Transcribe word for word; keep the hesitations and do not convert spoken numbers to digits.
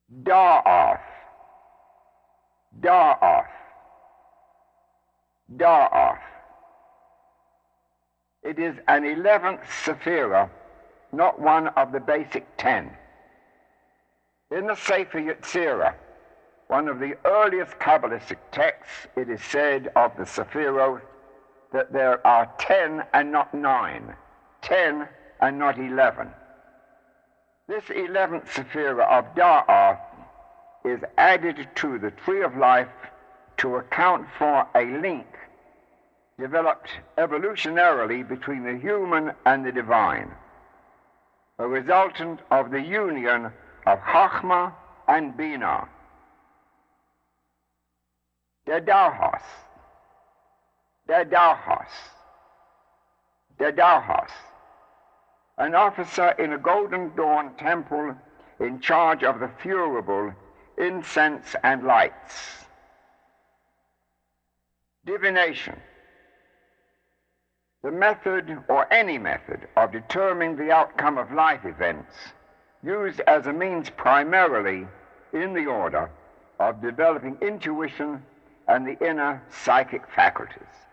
Da'ath, Da'ath, Da'ath. It is an eleventh sephira, not one of the basic ten. In the Sefer Yetzirah, one of the earliest Kabbalistic texts, it is said of the Sephiroth that there are ten and not nine, ten and not eleven. This eleventh Sephira of Da'ath is added to the Tree of Life to account for a link developed evolutionarily between the human and the divine, a resultant of the union of Chachma and Bina. Dedahos, Dedahos, Dedahos, an officer in a Golden Dawn temple in charge of the furable incense and lights. Divination, the method or any method of determining the outcome of life events, used as a means primarily in the order of developing intuition and the inner psychic faculties.